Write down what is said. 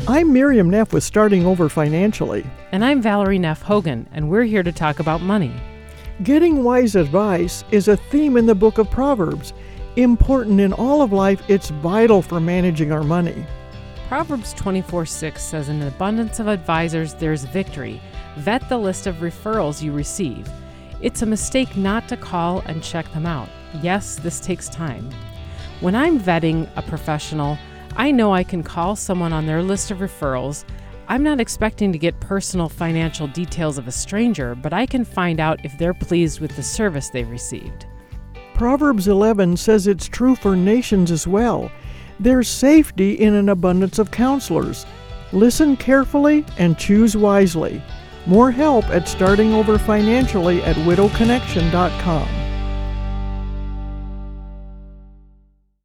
I'm Miriam Neff with Starting Over Financially. And I'm Valerie Neff Hogan, and we're here to talk about money. Getting wise advice is a theme in the book of Proverbs. Important in all of life, it's vital for managing our money. Proverbs 24:6 says, "In an abundance of advisors, there's victory. Vet the list of referrals you receive." It's a mistake not to call and check them out. Yes, this takes time. When I'm vetting a professional, I know I can call someone on their list of referrals. I'm not expecting to get personal financial details of a stranger, but I can find out if they're pleased with the service they've received. Proverbs 11 says it's true for nations as well. There's safety in an abundance of counselors. Listen carefully and choose wisely. More help at Starting Over Financially at widowconnection.com.